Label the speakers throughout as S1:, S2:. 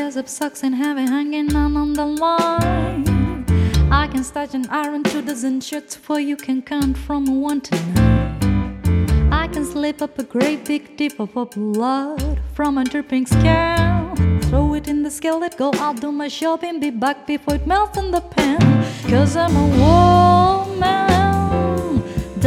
S1: pairs of socks and have it hanging on the line. I can start an iron 2 dozen shirts for you can count from 1 to 9. I can slip up a great big dip of blood from a dripping scale. Throw it in the skillet, go out, do my shopping, be back before it melts in the pan. 'Cause I'm a woman,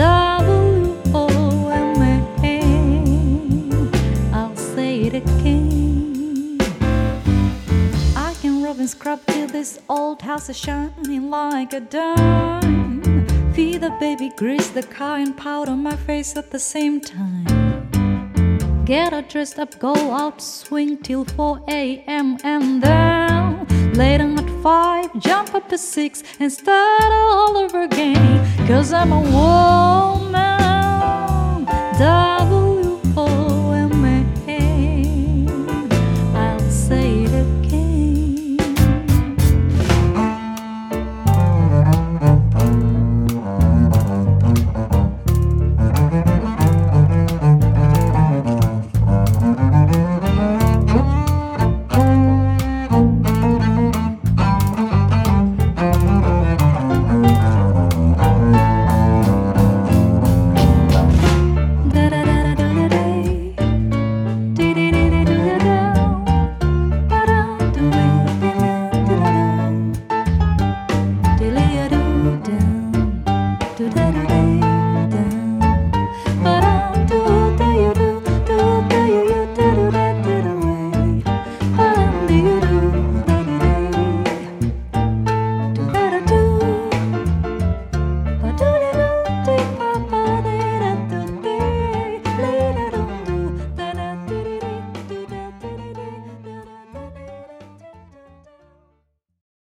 S1: W-O-M-A. I'll say it again. I can rub and scrub till this old house is shining like a dime. Feed the baby, grease the car, and powder my face at the same time. Get her dressed up, go out, swing till 4 a.m. and then lay down at 5, jump up to 6 and start all over again. 'Cause I'm a woman,